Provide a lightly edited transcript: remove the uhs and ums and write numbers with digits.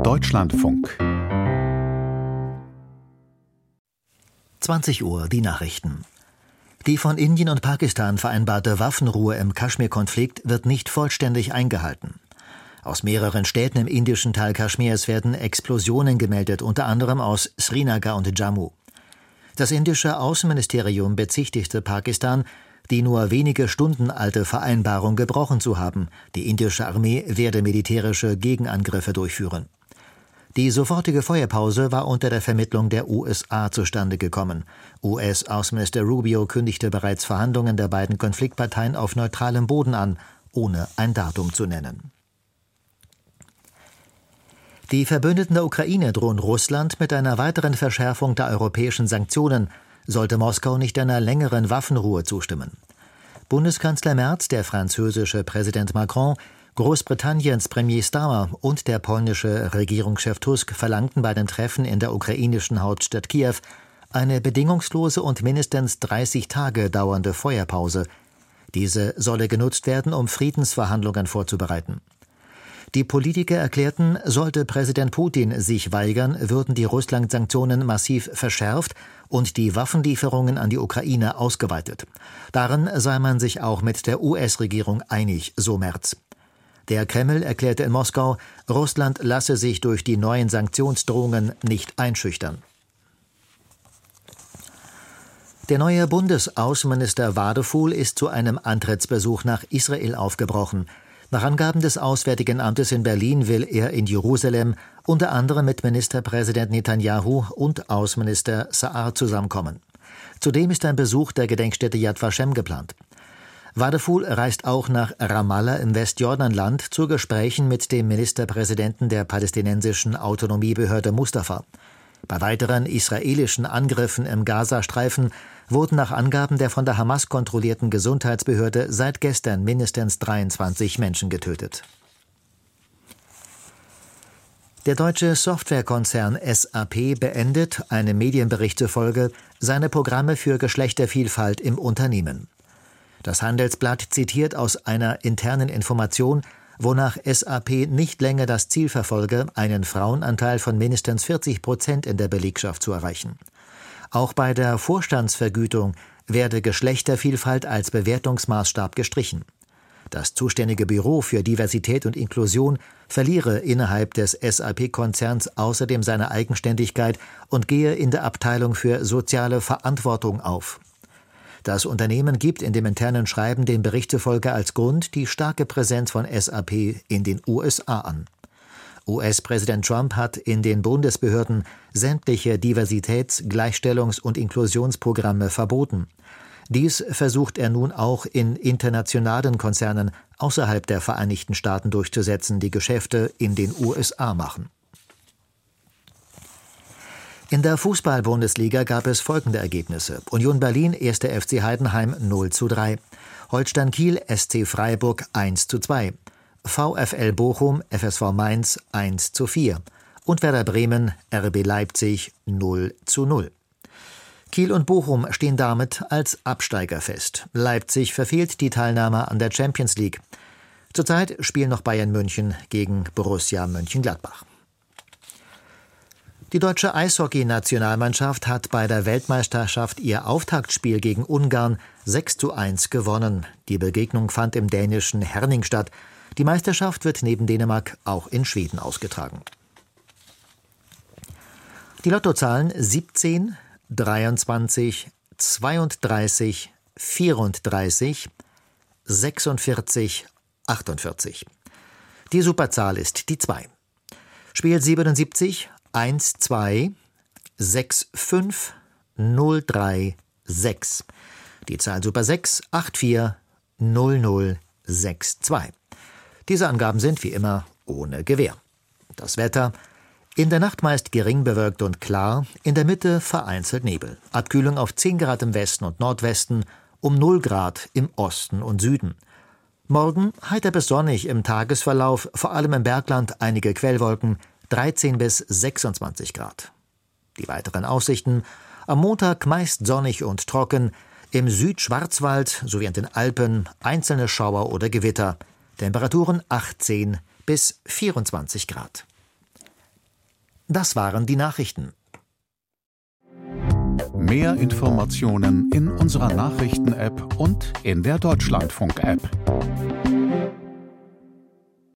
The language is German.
Deutschlandfunk 20 Uhr, die Nachrichten. Die von Indien und Pakistan vereinbarte Waffenruhe im Kaschmir-Konflikt wird nicht vollständig eingehalten. Aus mehreren Städten im indischen Teil Kaschmirs werden Explosionen gemeldet, unter anderem aus Srinagar und Jammu. Das indische Außenministerium bezichtigte Pakistan, die nur wenige Stunden alte Vereinbarung gebrochen zu haben. Die indische Armee werde militärische Gegenangriffe durchführen. Die sofortige Feuerpause war unter der Vermittlung der USA zustande gekommen. US-Außenminister Rubio kündigte bereits Verhandlungen der beiden Konfliktparteien auf neutralem Boden an, ohne ein Datum zu nennen. Die Verbündeten der Ukraine drohen Russland mit einer weiteren Verschärfung der europäischen Sanktionen, sollte Moskau nicht einer längeren Waffenruhe zustimmen. Bundeskanzler Merz, der französische Präsident Macron, Großbritanniens Premier Starmer und der polnische Regierungschef Tusk verlangten bei den Treffen in der ukrainischen Hauptstadt Kiew eine bedingungslose und mindestens 30 Tage dauernde Feuerpause. Diese solle genutzt werden, um Friedensverhandlungen vorzubereiten. Die Politiker erklärten, sollte Präsident Putin sich weigern, würden die Russland-Sanktionen massiv verschärft und die Waffenlieferungen an die Ukraine ausgeweitet. Darin sei man sich auch mit der US-Regierung einig, so Merz. Der Kreml erklärte in Moskau, Russland lasse sich durch die neuen Sanktionsdrohungen nicht einschüchtern. Der neue Bundesaußenminister Wadefuhl ist zu einem Antrittsbesuch nach Israel aufgebrochen. Nach Angaben des Auswärtigen Amtes in Berlin will er in Jerusalem unter anderem mit Ministerpräsident Netanyahu und Außenminister Saar zusammenkommen. Zudem ist ein Besuch der Gedenkstätte Yad Vashem geplant. Wadefuhl reist auch nach Ramallah im Westjordanland zu Gesprächen mit dem Ministerpräsidenten der palästinensischen Autonomiebehörde Mustafa. Bei weiteren israelischen Angriffen im Gazastreifen wurden nach Angaben der von der Hamas kontrollierten Gesundheitsbehörde seit gestern mindestens 23 Menschen getötet. Der deutsche Softwarekonzern SAP beendet, einem Medienbericht zufolge, seine Programme für Geschlechtervielfalt im Unternehmen. Das Handelsblatt zitiert aus einer internen Information, wonach SAP nicht länger das Ziel verfolge, einen Frauenanteil von mindestens 40% in der Belegschaft zu erreichen. Auch bei der Vorstandsvergütung werde Geschlechtervielfalt als Bewertungsmaßstab gestrichen. Das zuständige Büro für Diversität und Inklusion verliere innerhalb des SAP-Konzerns außerdem seine Eigenständigkeit und gehe in der Abteilung für soziale Verantwortung auf. Das Unternehmen gibt in dem internen Schreiben dem Bericht zufolge als Grund die starke Präsenz von SAP in den USA an. US-Präsident Trump hat in den Bundesbehörden sämtliche Diversitäts-, Gleichstellungs- und Inklusionsprogramme verboten. Dies versucht er nun auch in internationalen Konzernen außerhalb der Vereinigten Staaten durchzusetzen, die Geschäfte in den USA machen. In der Fußball-Bundesliga gab es folgende Ergebnisse: Union Berlin 1. FC Heidenheim 0:3, Holstein Kiel SC Freiburg 1:2, VfL Bochum FSV Mainz 1:4 und Werder Bremen RB Leipzig 0:0. Kiel und Bochum stehen damit als Absteiger fest. Leipzig verfehlt die Teilnahme an der Champions League. Zurzeit spielen noch Bayern München gegen Borussia Mönchengladbach. Die deutsche Eishockey-Nationalmannschaft hat bei der Weltmeisterschaft ihr Auftaktspiel gegen Ungarn 6:1 gewonnen. Die Begegnung fand im dänischen Herning statt. Die Meisterschaft wird neben Dänemark auch in Schweden ausgetragen. Die Lottozahlen 17, 23, 32, 34, 46, 48. Die Superzahl ist die 2. Spiel 77, 1, 2, 6, 5, 0, 3, 6. Die Zahl Super 6, 8, 4, 0, 0, 6, 2. Diese Angaben sind wie immer ohne Gewähr. Das Wetter: in der Nacht meist gering bewölkt und klar, in der Mitte vereinzelt Nebel. Abkühlung auf 10 Grad im Westen und Nordwesten, um 0 Grad im Osten und Süden. Morgen heiter bis sonnig im Tagesverlauf, vor allem im Bergland einige Quellwolken, 13 bis 26 Grad. Die weiteren Aussichten: am Montag meist sonnig und trocken, im Südschwarzwald sowie an den Alpen einzelne Schauer oder Gewitter. Temperaturen 18 bis 24 Grad. Das waren die Nachrichten. Mehr Informationen in unserer Nachrichten-App und in der Deutschlandfunk-App.